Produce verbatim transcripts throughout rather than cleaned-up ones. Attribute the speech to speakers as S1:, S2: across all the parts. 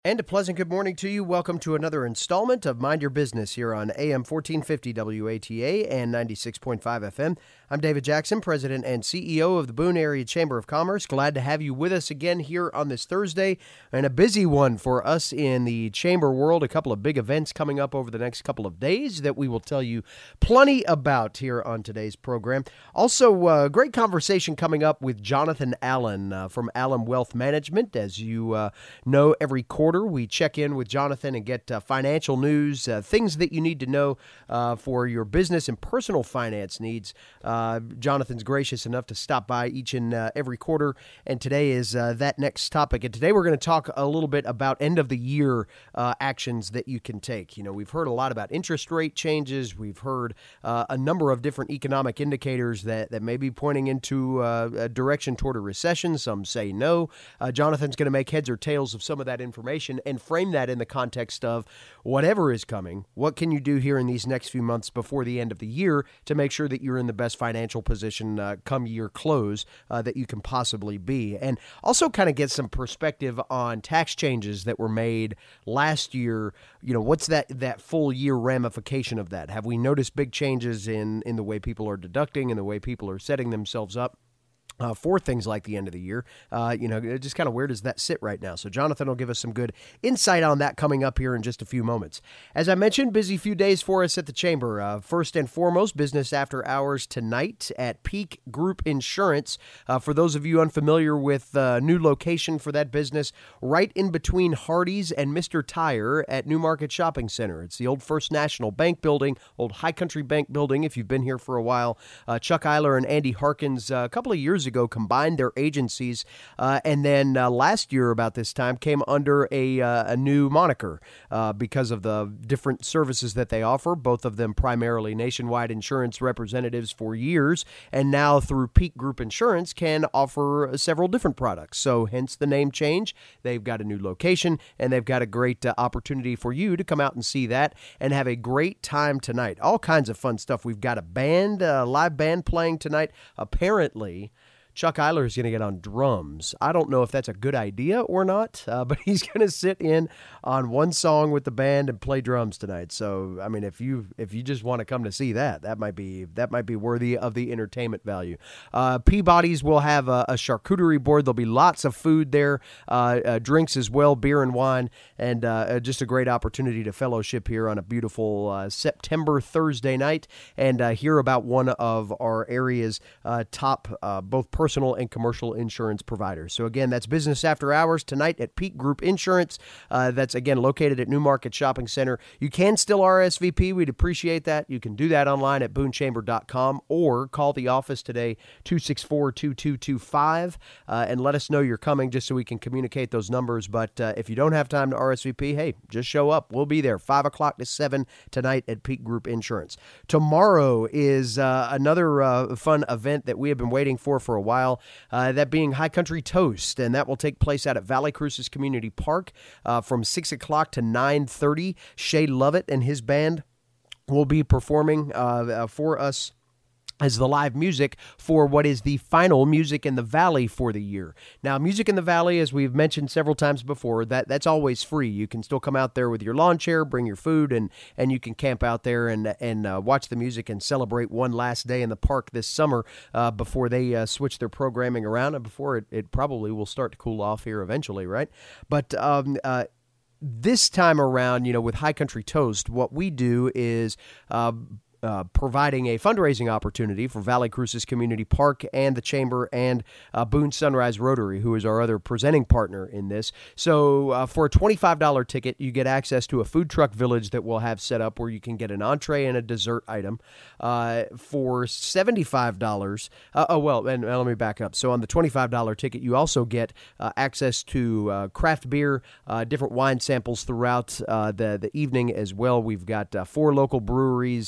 S1: And a pleasant good morning to you. Welcome to another installment of Mind Your Business here on A M fourteen fifty W A T A and ninety-six point five F M. I'm David Jackson, President and C E O of the Boone Area Chamber of Commerce. Glad to have you with us again here on this Thursday, and a busy one for us in the chamber world. A couple of big events coming up over the next couple of days that we will tell you plenty about here on today's program. Also, uh, great conversation coming up with Jonathan Allen uh, from Allen Wealth Management. As you uh, know, every quarter we check in with Jonathan and get uh, financial news, uh, things that you need to know uh, for your business and personal finance needs. Uh, Jonathan's gracious enough to stop by each and uh, every quarter, and today is uh, that next topic. And today we're going to talk a little bit about end of the year uh, actions that you can take. You know, we've heard a lot about interest rate changes. We've heard uh, a number of different economic indicators that, that may be pointing into uh, a direction toward a recession. Some say no. Uh, Jonathan's going to make heads or tails of some of that information and frame that in the context of whatever is coming. What can you do here in these next few months before the end of the year to make sure that you're in the best financial position uh, come year close uh, that you can possibly be? And also kind of get some perspective on tax changes that were made last year. You know, what's that that full year ramification of that? Have we noticed big changes in, in the way people are deducting and the way people are setting themselves up Uh, for things like the end of the year? Uh, you know, just kind of where does that sit right now? So Jonathan will give us some good insight on that coming up here in just a few moments. As I mentioned, busy few days for us at the Chamber. Uh, first and foremost, business after hours tonight at Peak Group Insurance. Uh, for those of you unfamiliar with the uh, new location for that business, right in between Hardee's and Mister Tire at New Market Shopping Center. It's the old First National Bank building, old High Country Bank building if you've been here for a while. Uh, Chuck Eiler and Andy Harkins uh, a couple of years ago ago combined their agencies, uh, and then uh, last year about this time came under a, uh, a new moniker uh, because of the different services that they offer, both of them primarily nationwide insurance representatives for years, and now through Peak Group Insurance can offer several different products. So hence the name change. They've got a new location, and they've got a great uh, opportunity for you to come out and see that and have a great time tonight. All kinds of fun stuff. We've got a band, a live band playing tonight. Apparently, Chuck Eiler is going to get on drums. I don't know if that's a good idea or not, uh, but he's going to sit in on one song with the band and play drums tonight. So, I mean, if you if you just want to come to see that, that might be that might be worthy of the entertainment value. Uh, Peabody's will have a, a charcuterie board. There'll be lots of food there, uh, uh, drinks as well, beer and wine, and uh, just a great opportunity to fellowship here on a beautiful uh, September Thursday night and uh, hear about one of our area's uh, top uh, both personal and commercial insurance providers. So again, that's business after hours tonight at Peak Group Insurance. Uh, that's again located at New Market Shopping Center. You can still R S V P. We'd appreciate that. You can do that online at boone chamber dot com or call the office today, two six four, two two two five, uh, and let us know you're coming just so we can communicate those numbers. But uh, if you don't have time to R S V P, hey, just show up. We'll be there five o'clock to seven tonight at Peak Group Insurance. Tomorrow is uh, another uh, fun event that we have been waiting for for a while. While, uh, that being High Country Toast, and that will take place out at Valley Cruces Community Park uh, from six o'clock to nine thirty. Shay Lovett and his band will be performing uh, uh, for us as the live music for what is the final Music in the Valley for the year. Now, Music in the Valley, as we've mentioned several times before, that that's always free. You can still come out there with your lawn chair, bring your food, and and you can camp out there and and uh, watch the music and celebrate one last day in the park this summer uh, before they uh, switch their programming around and before it, it probably will start to cool off here eventually, right? But um, uh, this time around, you know, with High Country Toast, what we do is Uh, Uh, providing a fundraising opportunity for Valley Cruces Community Park and the Chamber and uh, Boone Sunrise Rotary, who is our other presenting partner in this. So uh, for a twenty-five dollars ticket, you get access to a food truck village that we'll have set up where you can get an entree and a dessert item. Uh, for seventy-five dollars, uh, oh, well, and uh, let me back up. So on the twenty-five dollars ticket, you also get uh, access to uh, craft beer, uh, different wine samples throughout uh, the, the evening as well. We've got uh, four local breweries, three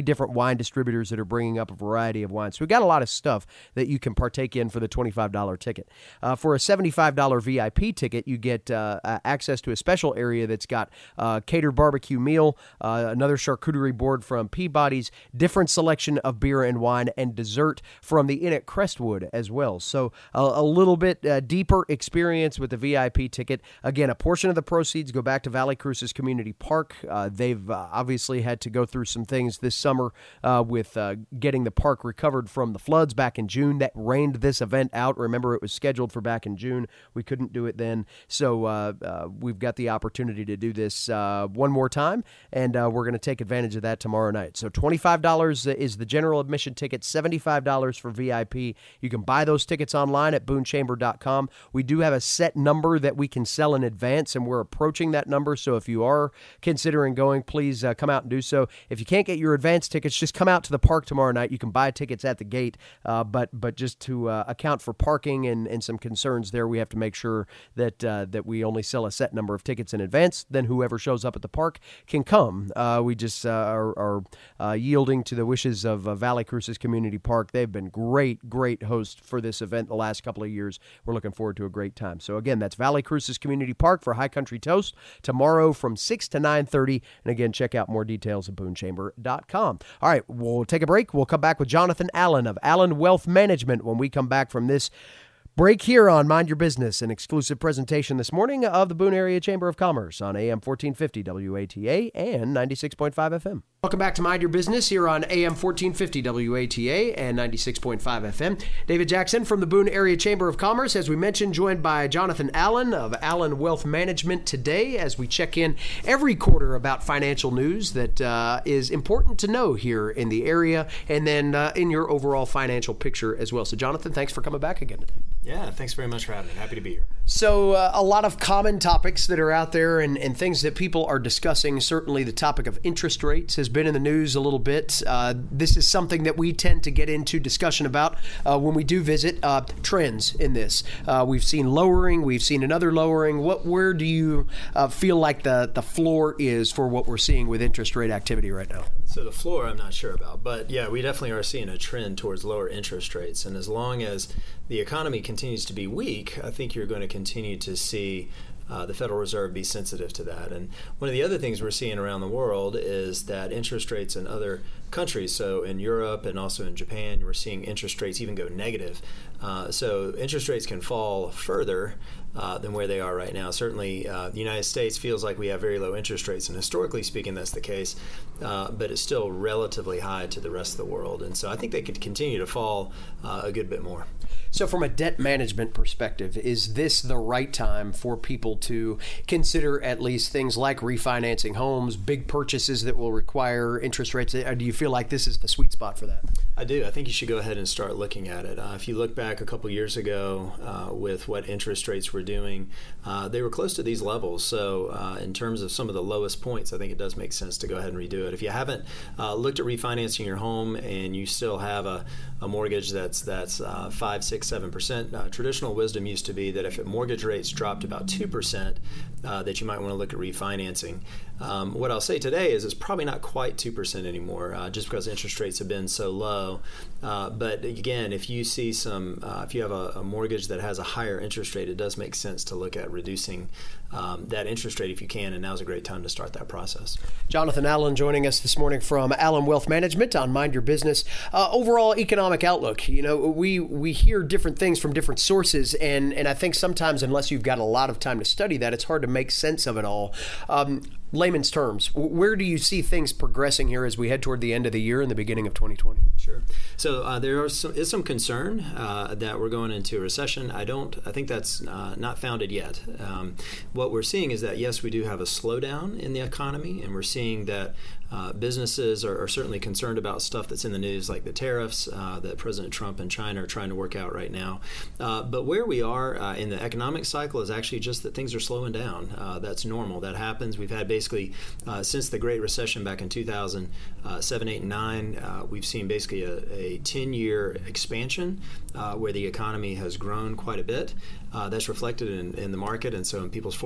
S1: different wine distributors that are bringing up a variety of wines. So we've got a lot of stuff that you can partake in for the twenty-five dollars ticket. Uh, for a seventy-five dollars V I P ticket, you get uh, access to a special area that's got uh, catered barbecue meal, uh, another charcuterie board from Peabody's, different selection of beer and wine, and dessert from the Inn at Crestwood as well. So a, a little bit uh, deeper experience with the V I P ticket. Again, a portion of the proceeds go back to Valley Cruces Community Park. Uh, they've uh, obviously had to go through some things this summer uh, with uh, getting the park recovered from the floods back in June. That rained this event out. Remember, it was scheduled for back in June. We couldn't do it then. So uh, uh, we've got the opportunity to do this uh, one more time, and uh, we're going to take advantage of that tomorrow night. So twenty-five dollars is the general admission ticket, seventy-five dollars for V I P. You can buy those tickets online at boone chamber dot com. We do have a set number that we can sell in advance, and we're approaching that number. So if you are considering going, please uh, come out and do so. If you can't get your advance tickets, just come out to the park tomorrow night. You can buy tickets at the gate, uh, but but just to uh, account for parking and, and some concerns there, we have to make sure that uh, that we only sell a set number of tickets in advance. Then whoever shows up at the park can come. Uh, we just uh, are, are uh, yielding to the wishes of uh, Valley Cruces Community Park. They've been great, great hosts for this event the last couple of years. We're looking forward to a great time. So again, that's Valley Cruces Community Park for High Country Toast tomorrow from six to nine thirty. And again, check out more details at boone chamber dot com. All right, we'll take a break. We'll come back with Jonathan Allen of Allen Wealth Management when we come back from this break here on Mind Your Business, an exclusive presentation this morning of the Boone Area Chamber of Commerce on A M fourteen fifty W A T A and ninety-six point five F M. Welcome back to Mind Your Business here on A M fourteen fifty W A T A and ninety-six point five F M. David Jackson from the Boone Area Chamber of Commerce, as we mentioned, joined by Jonathan Allen of Allen Wealth Management today as we check in every quarter about financial news that uh, is important to know here in the area and then uh, in your overall financial picture as well. So, Jonathan, thanks for coming back again today.
S2: Yeah, thanks very much for having me. Happy to be here.
S1: So uh, a lot of common topics that are out there and, and things that people are discussing. Certainly the topic of interest rates has been in the news a little bit. Uh, this is something that we tend to get into discussion about uh, when we do visit uh, trends in this. Uh, we've seen lowering. We've seen another lowering. What, where do you uh, feel like the, the floor is for what we're seeing with interest rate activity right now?
S2: So the floor I'm not sure about, but yeah, we definitely are seeing a trend towards lower interest rates. And as long as the economy continues to be weak, I think you're going to continue to see Uh, the Federal Reserve be sensitive to that. And one of the other things we're seeing around the world is that interest rates in other countries, so in Europe and also in Japan, we're seeing interest rates even go negative. Uh, so interest rates can fall further uh, than where they are right now. Certainly, uh, the United States feels like we have very low interest rates, and historically speaking, that's the case, uh, but it's still relatively high to the rest of the world. And so I think they could continue to fall uh, a good bit more.
S1: So from a debt management perspective, is this the right time for people to consider at least things like refinancing homes, big purchases that will require interest rates? Or do you feel like this is the sweet spot for that?
S2: I do. I think you should go ahead and start looking at it. Uh, if you look back a couple years ago uh, with what interest rates were doing, uh, they were close to these levels. So uh, in terms of some of the lowest points, I think it does make sense to go ahead and redo it. If you haven't uh, looked at refinancing your home and you still have a, a mortgage that's that's uh, five, six, seven percent, uh, traditional wisdom used to be that if mortgage rates dropped about two percent, uh, that you might want to look at refinancing. Um, what I'll say today is it's probably not quite two percent anymore, uh, just because interest rates have been so low. Uh, but again, if you see some, uh, if you have a, a mortgage that has a higher interest rate, it does make sense to look at reducing um, that interest rate if you can, and now's a great time to start that process.
S1: Jonathan Allen joining us this morning from Allen Wealth Management on Mind Your Business. Uh, overall economic outlook, you know, we we hear different things from different sources, and, and I think sometimes unless you've got a lot of time to study that, it's hard to make sense of it all. Um, layman's terms, where do you see things progressing here as we head toward the end of the year and the beginning of twenty twenty?
S2: Sure. So uh, there are some, is some concern uh, that we're going into a recession. I don't. I think that's uh, not founded yet. Um, what we're seeing is that yes, we do have a slowdown in the economy, and we're seeing that uh, businesses are, are certainly concerned about stuff that's in the news, like the tariffs uh, that President Trump and China are trying to work out right now. Uh, but where we are uh, in the economic cycle is actually just that things are slowing down. Uh, that's normal. That happens. We've had basically uh, since the Great Recession back in two thousand seven, eight, and nine, uh, we've seen basically a, a ten-year expansion uh, where the economy has grown quite a bit. Uh, that's reflected in, in the market, and so in people's four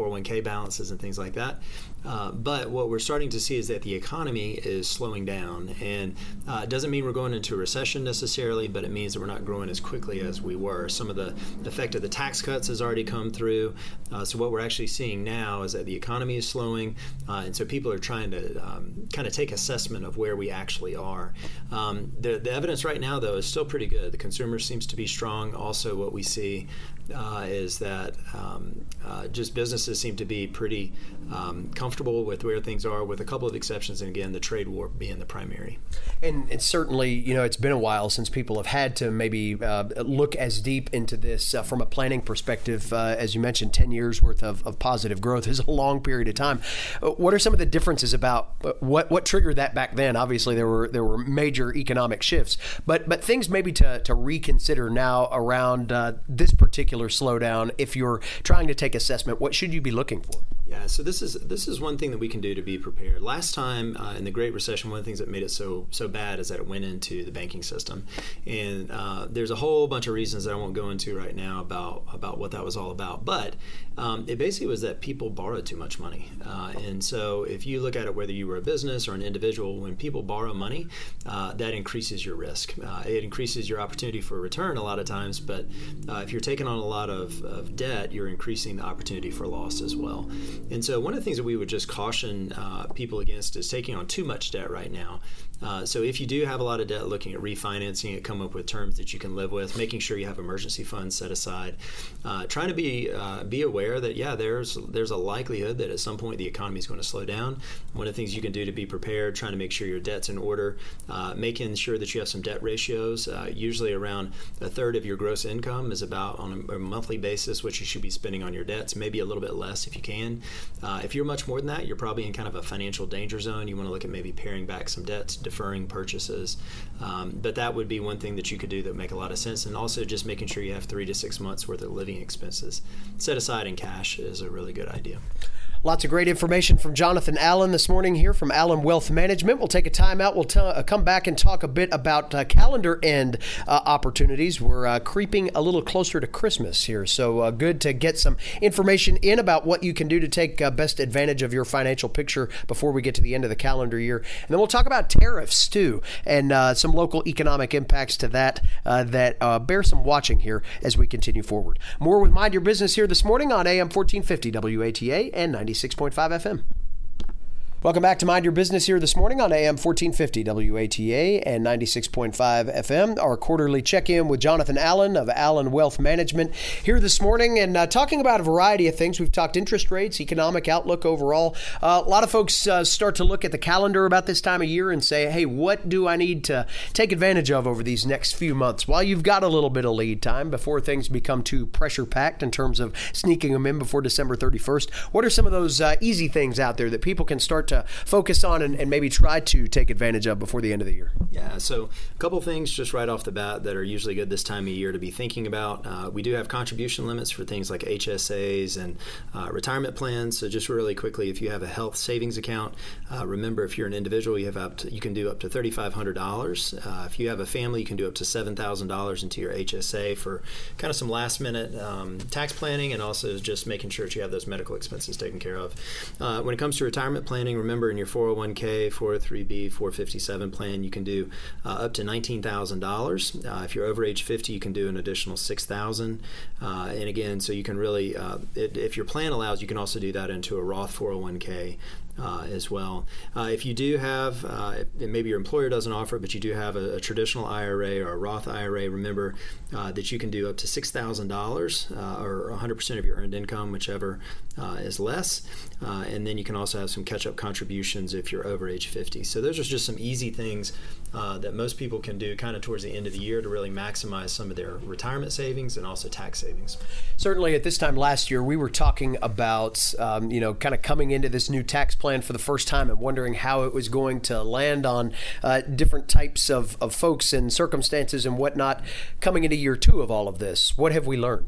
S2: four oh one k balances and things like that. Uh, but what we're starting to see is that the economy is slowing down, and uh, it doesn't mean we're going into a recession necessarily, but it means that we're not growing as quickly as we were. Some of the effect of the tax cuts has already come through. Uh, so what we're actually seeing now is that the economy is slowing, uh, and so people are trying to um, kind of take assessment of where we actually are. Um, the, the evidence right now, though, is still pretty good. The consumer seems to be strong. Also, what we see uh, is that um, uh, just businesses seem to be pretty um, comfortable with where things are, with a couple of exceptions, and again, the trade war being the primary.
S1: And it's certainly, you know, it's been a while since people have had to maybe uh, look as deep into this uh, from a planning perspective. Uh, as you mentioned, ten years worth of, of positive growth is a long period of time. Uh, what are some of the differences about uh, what what triggered that back then? Obviously, there were there were major economic shifts, but but things maybe to, to reconsider now around uh, this particular slowdown. If you're trying to take assessment, what should you be looking for?
S2: Yeah, so this is this is one thing that we can do to be prepared. Last time uh, in the Great Recession, one of the things that made it so so bad is that it went into the banking system, and uh, there's a whole bunch of reasons that I won't go into right now about about what that was all about. But um, it basically was that people borrowed too much money, uh, and so if you look at it, whether you were a business or an individual, when people borrow money, uh, that increases your risk. Uh, it increases your opportunity for a return a lot of times, but uh, if you're taking on a lot of, of debt, you're increasing the opportunity for loss as well. And so one of the things that we would just caution uh, people against is taking on too much debt right now. Uh, so if you do have a lot of debt, looking at refinancing it, come up with terms that you can live with, making sure you have emergency funds set aside, uh, trying to be uh, be aware that, yeah, there's there's a likelihood that at some point the economy is going to slow down. One of the things you can do to be prepared, trying to make sure your debt's in order, uh, making sure that you have some debt ratios. Uh, usually around a third of your gross income is about on a, a monthly basis what you should be spending on your debts, maybe a little bit less if you can. Uh, if you're much more than that, you're probably in kind of a financial danger zone. You want to look at maybe paring back some debts, deferring purchases. Um, but that would be one thing that you could do that would make a lot of sense. And also just making sure you have three to six months worth of living expenses set aside in cash is a really good idea.
S1: Lots of great information from Jonathan Allen this morning here from Allen Wealth Management. We'll take a time out. We'll t- uh, come back and talk a bit about uh, calendar end uh, opportunities. We're uh, creeping a little closer to Christmas here, so uh, good to get some information in about what you can do to take uh, best advantage of your financial picture before we get to the end of the calendar year. And then we'll talk about tariffs, too, and uh, some local economic impacts to that uh, that uh, bear some watching here as we continue forward. More with Mind Your Business here this morning on A M fourteen fifty W A T A and ninety-six point five F M. Welcome back to Mind Your Business here this morning on A M fourteen fifty W A T A and ninety-six point five F M. Our quarterly check-in with Jonathan Allen of Allen Wealth Management here this morning, and uh, talking about a variety of things. We've talked interest rates, economic outlook overall. Uh, a lot of folks uh, start to look at the calendar about this time of year and say, hey, what do I need to take advantage of over these next few months? While you've got a little bit of lead time before things become too pressure-packed in terms of sneaking them in before December thirty-first, what are some of those uh, easy things out there that people can start to focus on and, and maybe try to take advantage of before the end of the year?
S2: Yeah, so a couple things just right off the bat that are usually good this time of year to be thinking about. Uh, we do have contribution limits for things like H S As and uh, retirement plans. So just really quickly, if you have a health savings account, uh, remember if you're an individual, you have up to, you can do up to three thousand five hundred dollars. Uh, if you have a family, you can do up to seven thousand dollars into your H S A for kind of some last minute um, tax planning, and also just making sure that you have those medical expenses taken care of. Uh, when it comes to retirement planning, remember in your four oh one k, four oh three b, four fifty-seven plan, you can do uh, up to nineteen thousand dollars. Uh, if you're over age fifty, you can do an additional six thousand dollars. Uh, and again, so you can really, uh, it, if your plan allows, you can also do that into a Roth four oh one k. Uh, as well. Uh, if you do have, uh, maybe your employer doesn't offer it, but you do have a, a traditional I R A or a Roth I R A, remember uh, that you can do up to six thousand dollars uh, or one hundred percent of your earned income, whichever uh, is less. Uh, and then you can also have some catch-up contributions if you're over age fifty. So those are just some easy things uh, that most people can do kind of towards the end of the year to really maximize some of their retirement savings and also tax savings.
S1: Certainly at this time last year, we were talking about, um, you know, kind of coming into this new tax plan for the first time and wondering how it was going to land on uh, different types of, of folks and circumstances and whatnot coming into year two of all of this. What have we learned?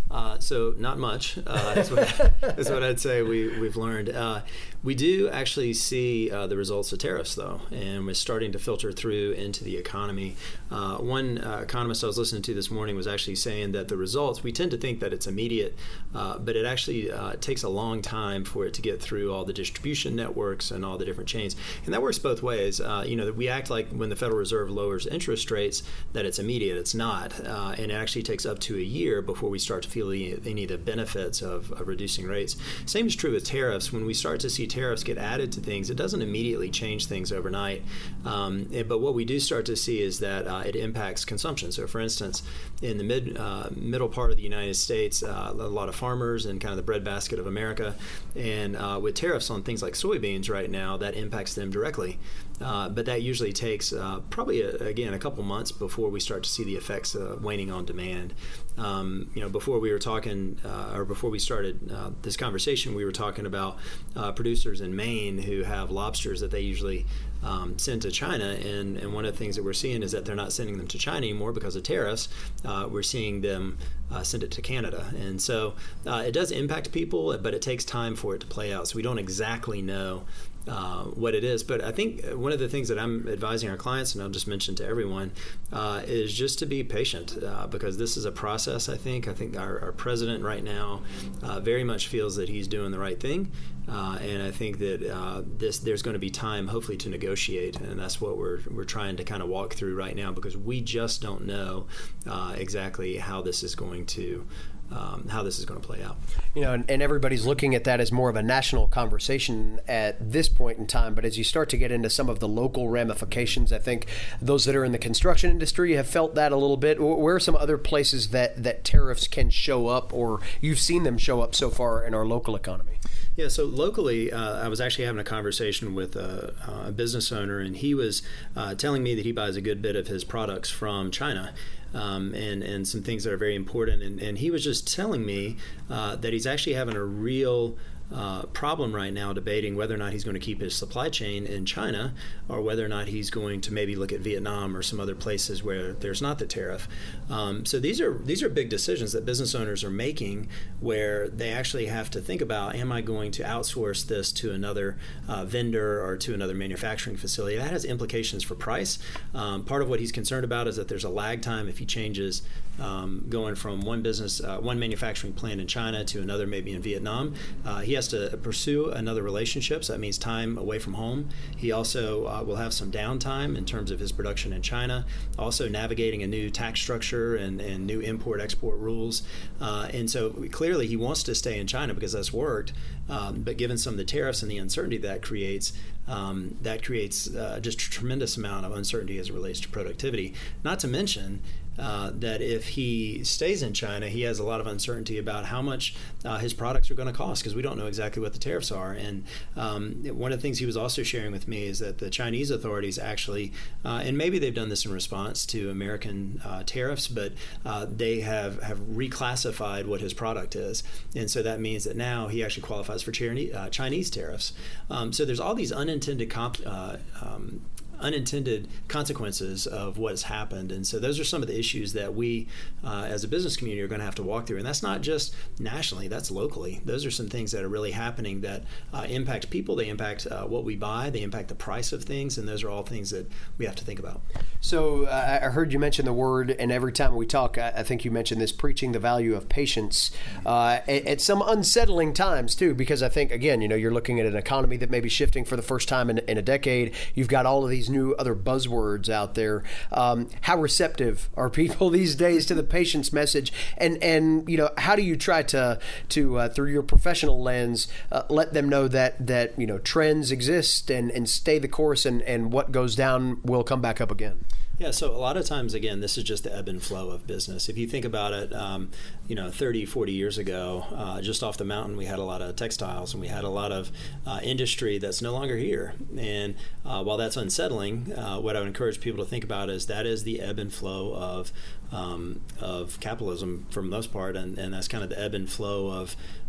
S2: Uh, so not much uh, is, what, is what I'd say we, we've learned. Uh, we do actually see uh, the results of tariffs, though, and we're starting to filter through into the economy. Uh, one uh, economist I was listening to this morning was actually saying that the results, we tend to think that it's immediate, uh, but it actually uh, takes a long time for it to get through all the distribution networks and all the different chains. And that works both ways. Uh, you know, we act like when the Federal Reserve lowers interest rates that it's immediate. It's not. Uh, and it actually takes up to a year before we start to feel the, any of the benefits of, of reducing rates. Same is true with tariffs. When we start to see tariffs get added to things, it doesn't immediately change things overnight. Um, but what we do start to see is that uh, it impacts consumption. So, for instance, in the mid uh, middle part of the United States, uh, a lot of farmers and kind of the breadbasket of America, and uh, with tariffs on things like soybeans right now, that impacts them directly. Uh, but that usually takes uh, probably, a, again, a couple months before we start to see the effects uh, waning on demand. Um, you know, before we were talking, uh, or before we started uh, this conversation, we were talking about uh, producers in Maine who have lobsters that they usually um, send to China. And, and one of the things that we're seeing is that they're not sending them to China anymore because of tariffs. Uh, we're seeing them uh, send it to Canada. And so uh, it does impact people, but it takes time for it to play out. So we don't exactly know Uh, what it is. But I think one of the things that I'm advising our clients, and I'll just mention to everyone, uh, is just to be patient uh, because this is a process, I think. I think our, our president right now uh, very much feels that he's doing the right thing. Uh, and I think that uh, this there's going to be time, hopefully, to negotiate. And that's what we're, we're trying to kind of walk through right now because we just don't know uh, exactly how this is going to Um, how this is going to play out.
S1: You know, and, and everybody's looking at that as more of a national conversation at this point in time. But as you start to get into some of the local ramifications, I think those that are in the construction industry have felt that a little bit. Where are some other places that, that tariffs can show up, or you've seen them show up so far in our local economy?
S2: Yeah, so locally, uh, I was actually having a conversation with a, a business owner, and he was uh, telling me that he buys a good bit of his products from China. Um, and, and some things that are very important. And, and he was just telling me uh, that he's actually having a real uh, problem right now debating whether or not he's going to keep his supply chain in China or whether or not he's going to maybe look at Vietnam or some other places where there's not the tariff. Um, so these are these are big decisions that business owners are making where they actually have to think about, am I going to outsource this to another uh, vendor or to another manufacturing facility? That has implications for price. Um, part of what he's concerned about is that there's a lag time if he changes um, going from one business, uh, one manufacturing plant in China to another maybe in Vietnam. Uh, he has to pursue another relationship, so that means time away from home. He also uh, will have some downtime in terms of his production in China, also navigating a new tax structure and, and new import-export rules. Uh, and so clearly he wants to stay in China because that's worked, um, but given some of the tariffs and the uncertainty that creates, um, that creates uh, just a tremendous amount of uncertainty as it relates to productivity. Not to mention Uh, that if he stays in China, he has a lot of uncertainty about how much uh, his products are going to cost because we don't know exactly what the tariffs are. And um, one of the things he was also sharing with me is that the Chinese authorities actually, uh, and maybe they've done this in response to American uh, tariffs, but uh, they have, have reclassified what his product is. And so that means that now he actually qualifies for Chinese, uh, Chinese tariffs. Um, so there's all these unintended comp, uh, um, unintended consequences of what has happened. And so those are some of the issues that we uh, as a business community are going to have to walk through. And that's not just nationally, that's locally. Those are some things that are really happening that uh, impact people, they impact uh, what we buy, they impact the price of things, and those are all things that we have to think about.
S1: So uh, I heard you mention the word, and every time we talk, I, I think you mentioned this, preaching the value of patience uh, at, at some unsettling times too, because I think, again, you know, you're looking at an economy that may be shifting for the first time in, in a decade. You've got all of these new other buzzwords out there. Um, how receptive are people these days to the patience message? And, and you know, how do you try to, to uh, through your professional lens, uh, let them know that, that you know, trends exist and, and stay the course, and, and what goes down will come back up again?
S2: Yeah, so a lot of times, again, this is just the ebb and flow of business. If you think about it, um, you know, thirty, forty years ago, uh, just off the mountain, we had a lot of textiles and we had a lot of uh, industry that's no longer here. And uh, while that's unsettling, uh, what I would encourage people to think about is that is the ebb and flow of um, of capitalism for the most part, and, and that's kind of the ebb and flow of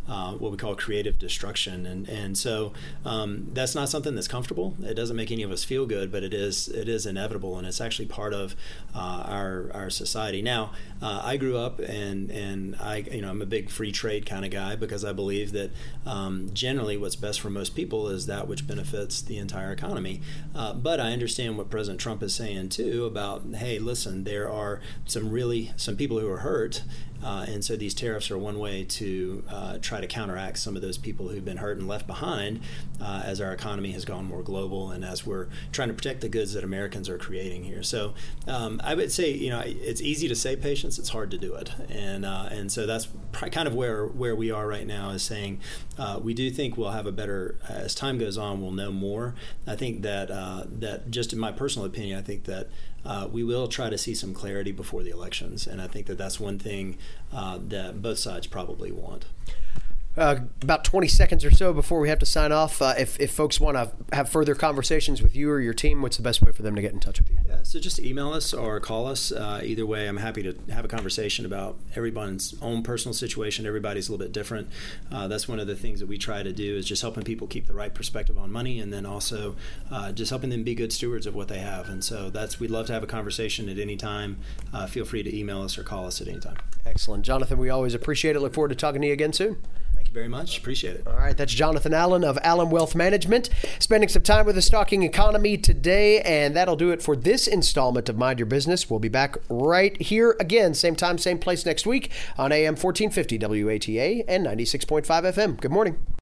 S2: uh, what we call creative destruction. And and so um, that's not something that's comfortable. It doesn't make any of us feel good, but it is it is inevitable, and it's actually part of uh, our our society. Now, uh, I grew up and and I you know I'm a big free trade kind of guy because I believe that um, generally what's best for most people is that which benefits the entire economy. Uh, but I understand what President Trump is saying too about, hey, listen, there are some really some people who are hurt. Uh, and so these tariffs are one way to uh, try to counteract some of those people who've been hurt and left behind uh, as our economy has gone more global and as we're trying to protect the goods that Americans are creating here. So um, I would say, you know, it's easy to say patience, it's hard to do it. And uh, and so that's kind of where, where we are right now, is saying uh, we do think we'll have a better, as time goes on, we'll know more. I think that, uh, that just in my personal opinion, I think that Uh, we will try to see some clarity before the elections, and I think that that's one thing uh, that both sides probably want.
S1: Uh, about twenty seconds or so before we have to sign off, uh, if, if folks want to have further conversations with you or your team, what's the best way for them to get in touch with you?
S2: Yeah, so just email us or call us. Uh, either way, I'm happy to have a conversation about everyone's own personal situation. Everybody's a little bit different. Uh, that's one of the things that we try to do, is just helping people keep the right perspective on money, and then also uh, just helping them be good stewards of what they have. And so that's we'd love to have a conversation at any time. Uh, feel free to email us or call us at any time.
S1: Excellent. Jonathan, we always appreciate it. Look forward to talking to you again soon.
S2: Thank you very much. Appreciate it.
S1: All right. That's Jonathan Allen of Allen Wealth Management, spending some time with us talking economy today. And that'll do it for this installment of Mind Your Business. We'll be back right here again, same time, same place next week on A M fourteen fifty W A T A and ninety-six point five F M. Good morning.